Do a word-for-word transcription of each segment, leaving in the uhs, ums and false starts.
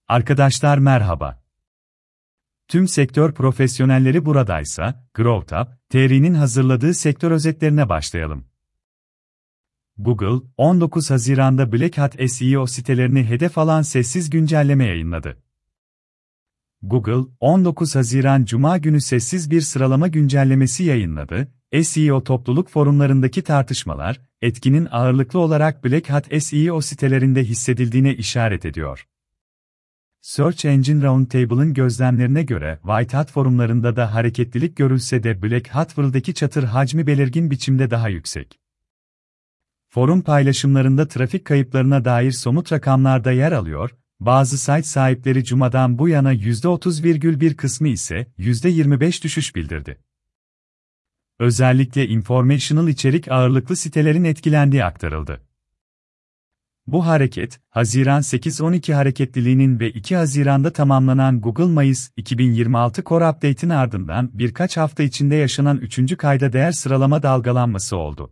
Arkadaşlar merhaba. Tüm sektör profesyonelleri buradaysa, GrowTap, T R'nin hazırladığı sektör özetlerine başlayalım. Google, on dokuz Haziran'da Black Hat S E O sitelerini hedef alan sessiz güncelleme yayınladı. Google, on dokuz Haziran Cuma günü sessiz bir sıralama güncellemesi yayınladı. S E O topluluk forumlarındaki tartışmalar, etkinin ağırlıklı olarak Black Hat S E O sitelerinde hissedildiğine işaret ediyor. Search Engine Roundtable'ın gözlemlerine göre White Hat forumlarında da hareketlilik görülse de Black Hat World'daki çatır hacmi belirgin biçimde daha yüksek. Forum paylaşımlarında trafik kayıplarına dair somut rakamlar da yer alıyor, bazı site sahipleri Cuma'dan bu yana yüzde otuz virgül bir kısmı ise yüzde yirmi beş düşüş bildirdi. Özellikle informational içerik ağırlıklı sitelerin etkilendiği aktarıldı. Bu hareket, Haziran sekiz on iki hareketliliğinin ve iki Haziran'da tamamlanan Google Mayıs iki bin yirmi altı Core Update'in ardından birkaç hafta içinde yaşanan üçüncü kayda değer sıralama dalgalanması oldu.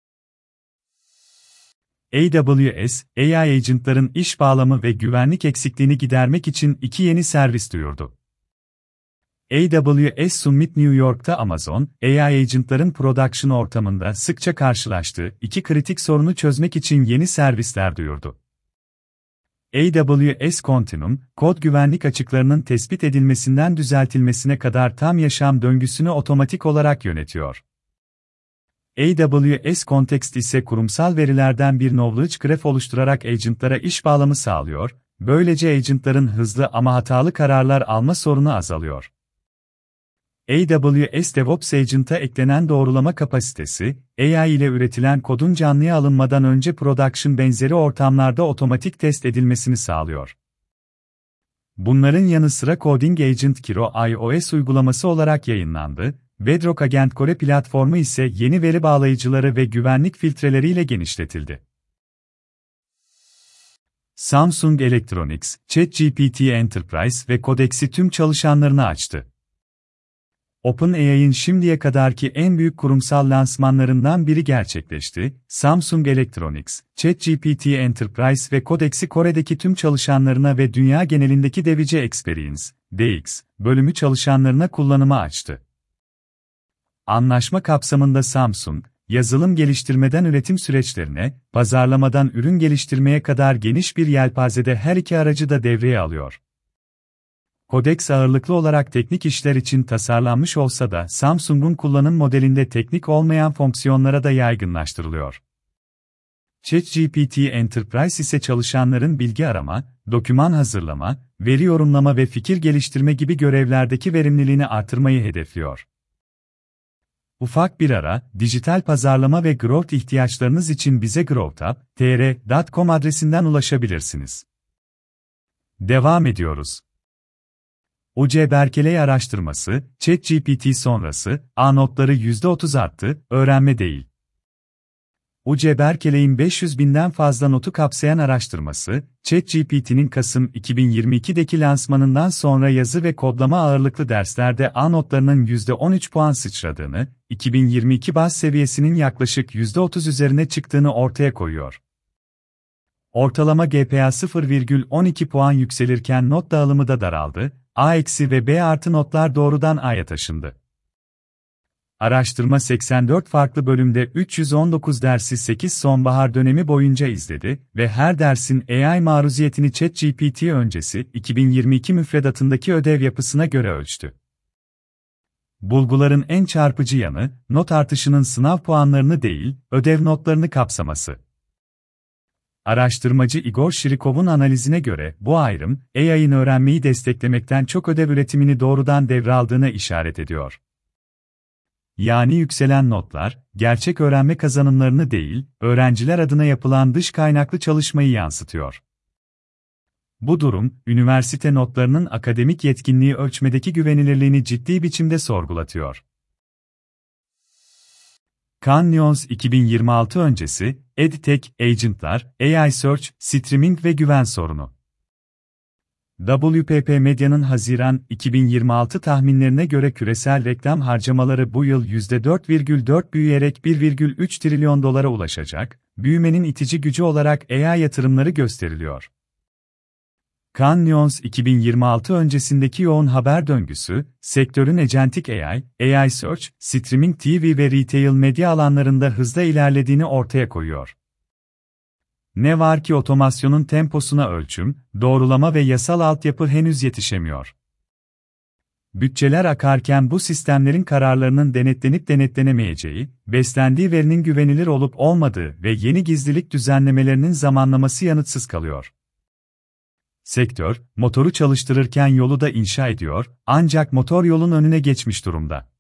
A W S, A I agentların iş bağlamı ve güvenlik eksikliğini gidermek için iki yeni servis duyurdu. A W S Summit New York'ta Amazon, A I agentların production ortamında sıkça karşılaştığı iki kritik sorunu çözmek için yeni servisler duyurdu. A W S Continuum, kod güvenlik açıklarının tespit edilmesinden düzeltilmesine kadar tam yaşam döngüsünü otomatik olarak yönetiyor. A W S Context ise kurumsal verilerden bir knowledge graph oluşturarak agentlara iş bağlamı sağlıyor, böylece agentların hızlı ama hatalı kararlar alma sorunu azalıyor. A W S DevOps Agent'a eklenen doğrulama kapasitesi, A I ile üretilen kodun canlıya alınmadan önce production benzeri ortamlarda otomatik test edilmesini sağlıyor. Bunların yanı sıra Coding Agent Kiro iOS uygulaması olarak yayınlandı, Bedrock Agent Core platformu ise yeni veri bağlayıcıları ve güvenlik filtreleriyle genişletildi. Samsung Electronics, ChatGPT Enterprise ve Codex'i tüm çalışanlarına açtı. OpenAI'ın şimdiye kadarki en büyük kurumsal lansmanlarından biri gerçekleşti. Samsung Electronics, ChatGPT Enterprise ve Codex'i Kore'deki tüm çalışanlarına ve dünya genelindeki Device Experience, D X, bölümü çalışanlarına kullanıma açtı. Anlaşma kapsamında Samsung, yazılım geliştirmeden üretim süreçlerine, pazarlamadan ürün geliştirmeye kadar geniş bir yelpazede her iki aracı da devreye alıyor. Codex ağırlıklı olarak teknik işler için tasarlanmış olsa da Samsung'un kullanım modelinde teknik olmayan fonksiyonlara da yaygınlaştırılıyor. ChatGPT Enterprise ise çalışanların bilgi arama, doküman hazırlama, veri yorumlama ve fikir geliştirme gibi görevlerdeki verimliliğini artırmayı hedefliyor. Ufak bir ara, dijital pazarlama ve growth ihtiyaçlarınız için bize growtap nokta t r nokta com adresinden ulaşabilirsiniz. Devam ediyoruz. U C Berkeley araştırması, ChatGPT sonrası, A notları yüzde otuz arttı, öğrenme değil. U C Berkeley'in beş yüz binden fazla notu kapsayan araştırması, ChatGPT'nin Kasım iki bin yirmi iki'deki lansmanından sonra yazı ve kodlama ağırlıklı derslerde A notlarının yüzde on üç puan sıçradığını, iki bin yirmi iki baz seviyesinin yaklaşık yüzde otuz üzerine çıktığını ortaya koyuyor. Ortalama G P A sıfır virgül on iki puan yükselirken not dağılımı da daraldı, A- ve B artı notlar doğrudan A'ya taşındı. Araştırma seksen dört farklı bölümde üç yüz on dokuz dersi sekiz sonbahar dönemi boyunca izledi ve her dersin A I maruziyetini ChatGPT öncesi iki bin yirmi iki müfredatındaki ödev yapısına göre ölçtü. Bulguların en çarpıcı yanı, not artışının sınav puanlarını değil, ödev notlarını kapsaması. Araştırmacı Igor Shirikov'un analizine göre bu ayrım, A I'ın öğrenmeyi desteklemekten çok ödev üretimini doğrudan devraldığına işaret ediyor. Yani yükselen notlar, gerçek öğrenme kazanımlarını değil, öğrenciler adına yapılan dış kaynaklı çalışmayı yansıtıyor. Bu durum, üniversite notlarının akademik yetkinliği ölçmedeki güvenilirliğini ciddi biçimde sorgulatıyor. Cannes Lions iki bin yirmi altı öncesi, EdTech, Agentlar, A I Search, Streaming ve Güven sorunu. W P P Medya'nın Haziran iki bin yirmi altı tahminlerine göre küresel reklam harcamaları bu yıl yüzde dört virgül dört büyüyerek bir virgül üç trilyon dolara ulaşacak, büyümenin itici gücü olarak A I yatırımları gösteriliyor. Cannes Lions iki bin yirmi altı öncesindeki yoğun haber döngüsü, sektörün agentic A I, A I Search, streaming T V ve retail medya alanlarında hızla ilerlediğini ortaya koyuyor. Ne var ki otomasyonun temposuna ölçüm, doğrulama ve yasal altyapı henüz yetişemiyor. Bütçeler akarken bu sistemlerin kararlarının denetlenip denetlenemeyeceği, beslendiği verinin güvenilir olup olmadığı ve yeni gizlilik düzenlemelerinin zamanlaması yanıtsız kalıyor. Sektör, motoru çalıştırırken yolu da inşa ediyor, ancak motor yolun önüne geçmiş durumda.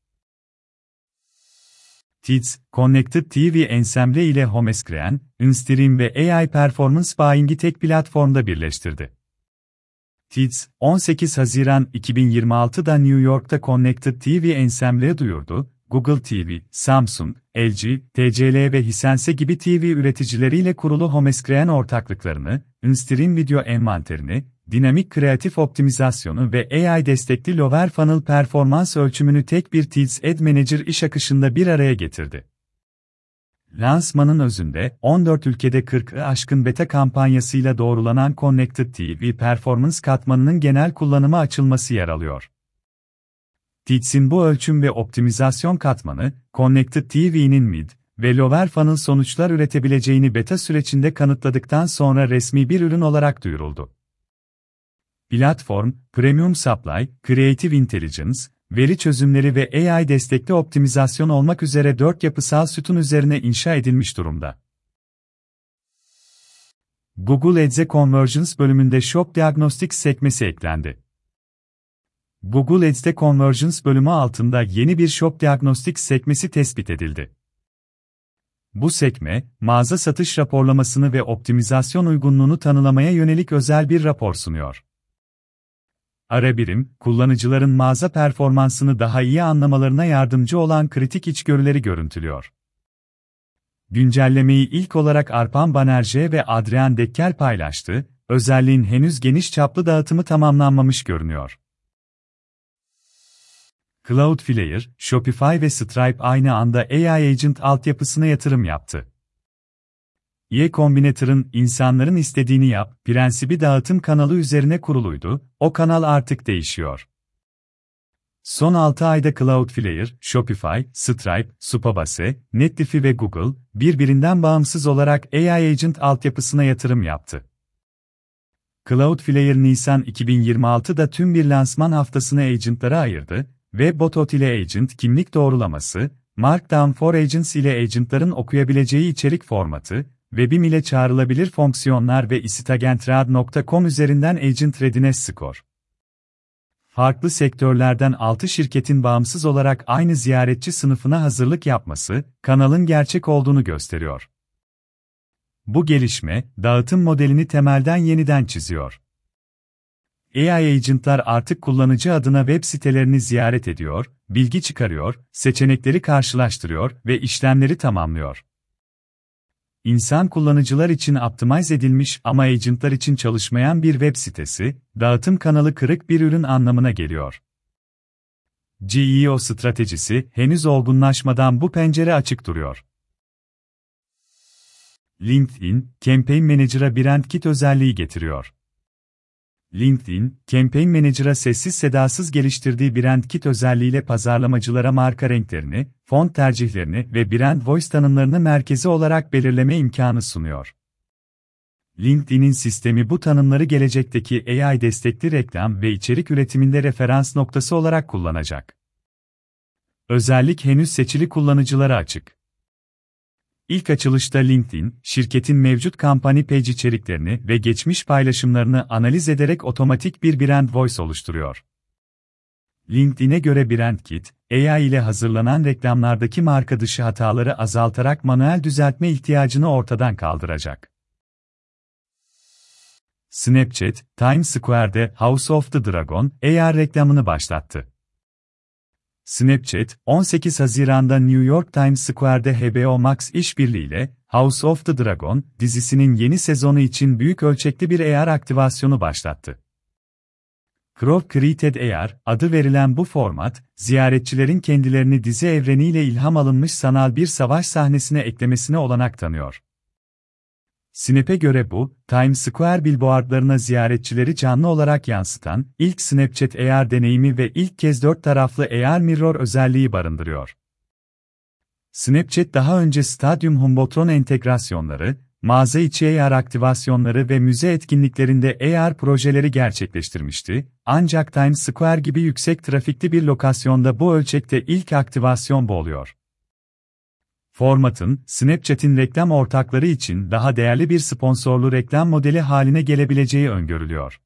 T I D S, Connected T V Ensemble ile HomeScreen, InStream ve A I Performance Buying'i tek platformda birleştirdi. T I D S, on sekiz Haziran iki bin yirmi altıda New York'ta Connected T V Ensemble'ı duyurdu. Google T V, Samsung, L G, T C L ve Hisense gibi T V üreticileriyle kurulu HomeScreen ortaklıklarını, InStream video envanterini, dinamik kreatif optimizasyonu ve A I destekli lower funnel performans ölçümünü tek bir T I D S Ad Manager iş akışında bir araya getirdi. Lansmanın özünde, on dört ülkede kırkı aşkın beta kampanyasıyla doğrulanan Connected T V Performance katmanının genel kullanıma açılması yer alıyor. T I D S'in bu ölçüm ve optimizasyon katmanı, Connected T V'nin mid ve lower funnel sonuçlar üretebileceğini beta sürecinde kanıtladıktan sonra resmi bir ürün olarak duyuruldu. Platform, Premium Supply, Creative Intelligence, veri çözümleri ve A I destekli optimizasyon olmak üzere dört yapısal sütun üzerine inşa edilmiş durumda. Google Ads'e Conversions bölümünde Shop Diagnostics sekmesi eklendi. Google Ads'te Conversions bölümü altında yeni bir Shop Diagnostics sekmesi tespit edildi. Bu sekme, mağaza satış raporlamasını ve optimizasyon uygunluğunu tanımlamaya yönelik özel bir rapor sunuyor. Ara birim, kullanıcıların mağaza performansını daha iyi anlamalarına yardımcı olan kritik içgörüleri görüntülüyor. Güncellemeyi ilk olarak Arpan Banerjee ve Adrian Dekkel paylaştı, özelliğin henüz geniş çaplı dağıtımı tamamlanmamış görünüyor. Cloudflare, Shopify ve Stripe aynı anda A I Agent altyapısına yatırım yaptı. Y Combinator'ın insanların istediğini yap prensibi dağıtım kanalı üzerine kuruluydu, o kanal artık değişiyor. Son altı ayda Cloudflare, Shopify, Stripe, Supabase, Netlify ve Google, birbirinden bağımsız olarak A I Agent altyapısına yatırım yaptı. Cloudflare Nisan iki bin yirmi altıda tüm bir lansman haftasını agentlara ayırdı, WebBot ile Agent kimlik doğrulaması, Markdown for Agents ile agentların okuyabileceği içerik formatı, Webim ile çağrılabilir fonksiyonlar ve isitagentrad nokta com üzerinden Agent Readiness Score. Farklı sektörlerden altı şirketin bağımsız olarak aynı ziyaretçi sınıfına hazırlık yapması, kanalın gerçek olduğunu gösteriyor. Bu gelişme, dağıtım modelini temelden yeniden çiziyor. A I agentlar artık kullanıcı adına web sitelerini ziyaret ediyor, bilgi çıkarıyor, seçenekleri karşılaştırıyor ve işlemleri tamamlıyor. İnsan kullanıcılar için optimize edilmiş ama agentlar için çalışmayan bir web sitesi, dağıtım kanalı kırık bir ürün anlamına geliyor. G E O stratejisi henüz olgunlaşmadan bu pencere açık duruyor. LinkedIn, Campaign Manager'a Brand Kit özelliği getiriyor. LinkedIn, Campaign Manager'a sessiz sedasız geliştirdiği Brand Kit özelliğiyle pazarlamacılara marka renklerini, font tercihlerini ve brand voice tanımlarını merkezi olarak belirleme imkanı sunuyor. LinkedIn'in sistemi bu tanımları gelecekteki A I destekli reklam ve içerik üretiminde referans noktası olarak kullanacak. Özellik henüz seçili kullanıcılara açık. İlk açılışta LinkedIn, şirketin mevcut kampanya page içeriklerini ve geçmiş paylaşımlarını analiz ederek otomatik bir brand voice oluşturuyor. LinkedIn'e göre Brand Kit, A I ile hazırlanan reklamlardaki marka dışı hataları azaltarak manuel düzeltme ihtiyacını ortadan kaldıracak. Snapchat, Times Square'de House of the Dragon, A R reklamını başlattı. Snapchat, on sekiz Haziran'da New York Times Square'de H B O Max işbirliğiyle House of the Dragon dizisinin yeni sezonu için büyük ölçekli bir A R aktivasyonu başlattı. Crow Created A R adı verilen bu format, ziyaretçilerin kendilerini dizi evreniyle ilham alınmış sanal bir savaş sahnesine eklemesine olanak tanıyor. Snap'e göre bu, Times Square billboardlarına ziyaretçileri canlı olarak yansıtan, ilk Snapchat A R deneyimi ve ilk kez dört taraflı A R Mirror özelliği barındırıyor. Snapchat daha önce Stadium Jumbotron entegrasyonları, mağaza içi A R aktivasyonları ve müze etkinliklerinde A R projeleri gerçekleştirmişti, ancak Times Square gibi yüksek trafikli bir lokasyonda bu ölçekte ilk aktivasyon bu oluyor. Formatın, Snapchat'in reklam ortakları için daha değerli bir sponsorlu reklam modeli haline gelebileceği öngörülüyor.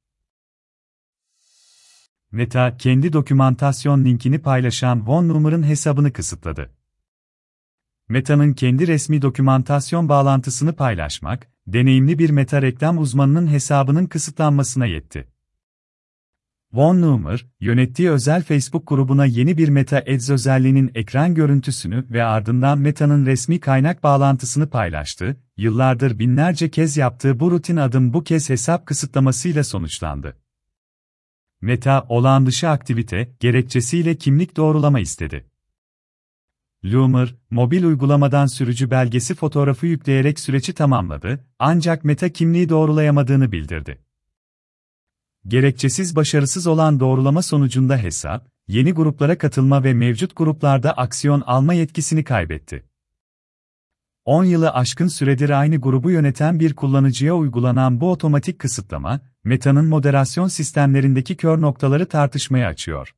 Meta, kendi dokümantasyon linkini paylaşan OneNumber'ın hesabını kısıtladı. Meta'nın kendi resmi dokümantasyon bağlantısını paylaşmak, deneyimli bir Meta reklam uzmanının hesabının kısıtlanmasına yetti. OneNumber, yönettiği özel Facebook grubuna yeni bir Meta Ads özelliğinin ekran görüntüsünü ve ardından Meta'nın resmi kaynak bağlantısını paylaştı. Yıllardır binlerce kez yaptığı bu rutin adım bu kez hesap kısıtlamasıyla sonuçlandı. Meta, olağan dışı aktivite gerekçesiyle kimlik doğrulama istedi. Loomer, mobil uygulamadan sürücü belgesi fotoğrafı yükleyerek süreci tamamladı, ancak Meta kimliği doğrulayamadığını bildirdi. Gerekçesiz başarısız olan doğrulama sonucunda hesap, yeni gruplara katılma ve mevcut gruplarda aksiyon alma yetkisini kaybetti. on yılı aşkın süredir aynı grubu yöneten bir kullanıcıya uygulanan bu otomatik kısıtlama, Meta'nın moderasyon sistemlerindeki kör noktaları tartışmaya açıyor.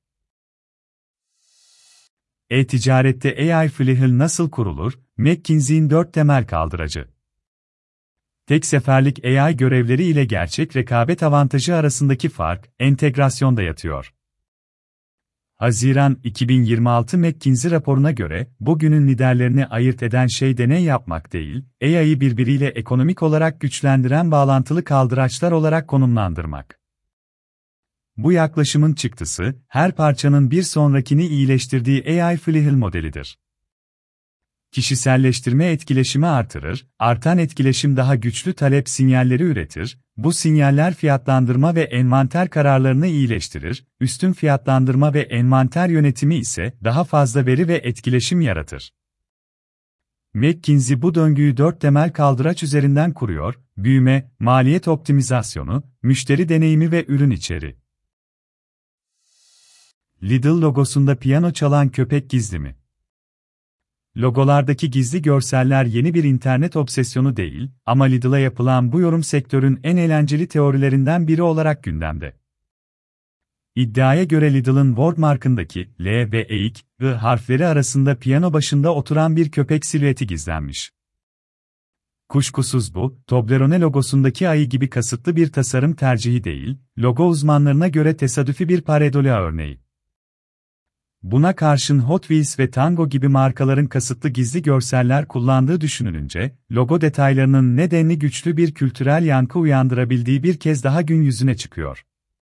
E-ticarette A I Flywheel nasıl kurulur? McKinsey'in dört temel kaldıracı. Tek seferlik A I görevleri ile gerçek rekabet avantajı arasındaki fark, entegrasyonda yatıyor. Haziran iki bin yirmi altı McKinsey raporuna göre, bugünün liderlerini ayırt eden şey deney yapmak değil, A I'yi birbiriyle ekonomik olarak güçlendiren bağlantılı kaldıraçlar olarak konumlandırmak. Bu yaklaşımın çıktısı, her parçanın bir sonrakini iyileştirdiği A I Flywheel modelidir. Kişiselleştirme etkileşimi artırır, artan etkileşim daha güçlü talep sinyalleri üretir, bu sinyaller fiyatlandırma ve envanter kararlarını iyileştirir, üstün fiyatlandırma ve envanter yönetimi ise daha fazla veri ve etkileşim yaratır. McKinsey bu döngüyü dört temel kaldıraç üzerinden kuruyor: büyüme, maliyet optimizasyonu, müşteri deneyimi ve ürün içeriği. Lidl logosunda piyano çalan köpek gizli mi? Logolardaki gizli görseller yeni bir internet obsesyonu değil, ama Lidl'a yapılan bu yorum sektörün en eğlenceli teorilerinden biri olarak gündemde. İddiaya göre Lidl'ın wordmark'ındaki L ve E İK, I harfleri arasında piyano başında oturan bir köpek silüeti gizlenmiş. Kuşkusuz bu, Toblerone logosundaki ayı gibi kasıtlı bir tasarım tercihi değil, logo uzmanlarına göre tesadüfi bir pareidolia örneği. Buna karşın Hot Wheels ve Tango gibi markaların kasıtlı gizli görseller kullandığı düşünülünce, logo detaylarının nedenli güçlü bir kültürel yankı uyandırabildiği bir kez daha gün yüzüne çıkıyor.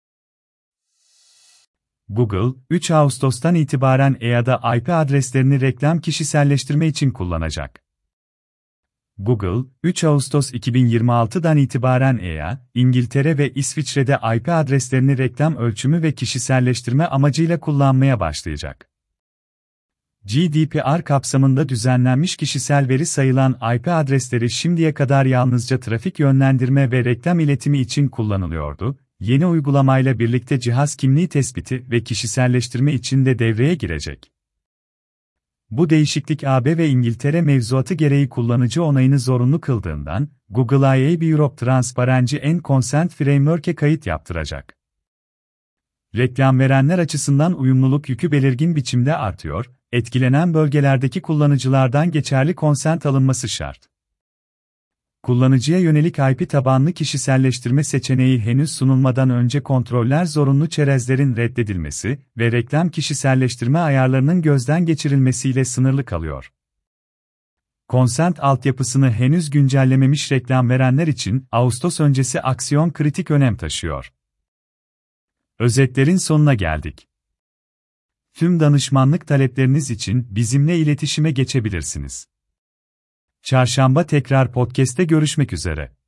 Google, üç Ağustos'tan itibaren E A'da I P adreslerini reklam kişiselleştirme için kullanacak. Google, üç Ağustos iki bin yirmi altıdan itibaren E A, İngiltere ve İsviçre'de I P adreslerini reklam ölçümü ve kişiselleştirme amacıyla kullanmaya başlayacak. G D P R kapsamında düzenlenmiş kişisel veri sayılan I P adresleri şimdiye kadar yalnızca trafik yönlendirme ve reklam iletimi için kullanılıyordu. Yeni uygulamayla birlikte cihaz kimliği tespiti ve kişiselleştirme için de devreye girecek. Bu değişiklik A B ve İngiltere mevzuatı gereği kullanıcı onayını zorunlu kıldığından, Google I A B Europe Transparency and Consent Framework'e kayıt yaptıracak. Reklam verenler açısından uyumluluk yükü belirgin biçimde artıyor, etkilenen bölgelerdeki kullanıcılardan geçerli konsent alınması şart. Kullanıcıya yönelik I P tabanlı kişiselleştirme seçeneği henüz sunulmadan önce kontroller zorunlu çerezlerin reddedilmesi ve reklam kişiselleştirme ayarlarının gözden geçirilmesiyle sınırlı kalıyor. Consent altyapısını henüz güncellememiş reklam verenler için Ağustos öncesi aksiyon kritik önem taşıyor. Özetlerin sonuna geldik. Tüm danışmanlık talepleriniz için bizimle iletişime geçebilirsiniz. Çarşamba tekrar podcast'te görüşmek üzere.